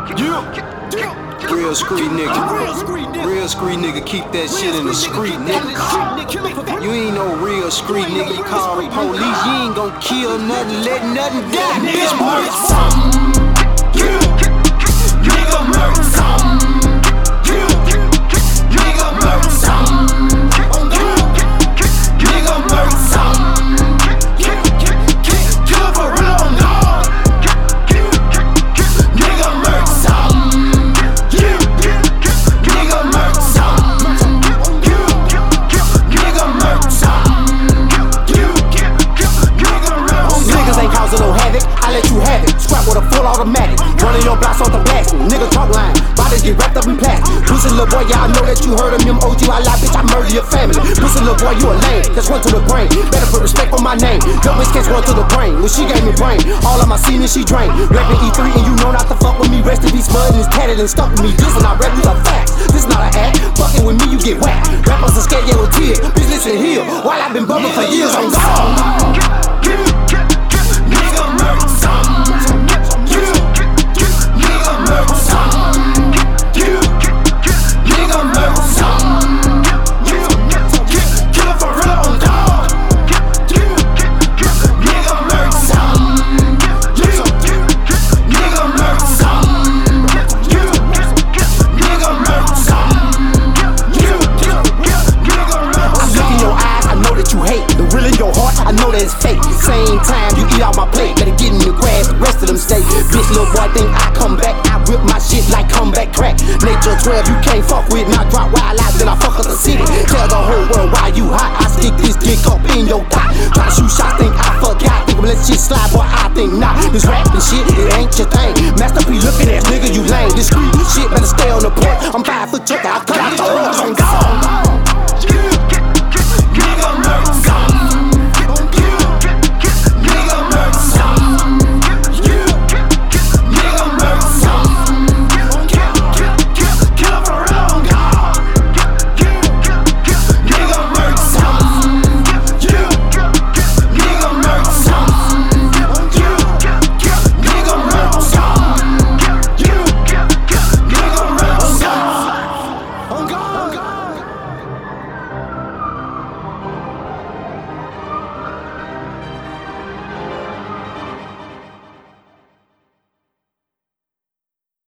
Real street nigga. Real street nigga, keep that shit in the street, nigga. You ain't no real street nigga. You call the police, you ain't gon' kill nothing, let nothing die. Bitch, murder something. Nigga murder something. Nigga murder something. Nigga murder something. Kill for real on God. Nigga murder something. Nigga murder something. Nigga murder something. Niggas ain't causing no havoc, I let you have it. Scrap with a full automatic. Running your blocks off the blasting. Nigga talk line, bodies get wrapped up in plastic. Pussy little boy, yeah, I know that you heard of me. I'm OG, I lie, bitch, I murder your family. Pussy little boy, you a lame, that's one to the brain. Better put respect on my name. Dumb bitch catch one to the brain. When she gave me brain, all of my seniors she drained. Rapping E3 and you know not to fuck with me. Rest in peace, mud and it's tatted and stuck with me. This is not rap, these are facts. This is not an act. Fucking with me, you get whacked. Rappers are scared, yeah, with tears. Bitch, listen here. While I've been bubbling for years, I'm gone. Nigga murder something. Nigga murder something. Nigga murder something. Kill for real on God. Nigga murder something. Nigga murder something. Nigga murder something. I look in your eyes, I know that you hate. The real in your heart, I know that it's fake. Same time you eat out my plate, better get in the grass, the rest of them stay. Bitch, little boy think I come back, I rip my shit like comeback crack. Nature 12, you can't fuck with me. I drop wild out, then I fuck up the city. Tell the whole world why you hot. I stick this dick up in your thigh. Try to shoot shots, think I forgot. Think let's shit slide, boy, I think not. This rapping shit, it ain't your thing.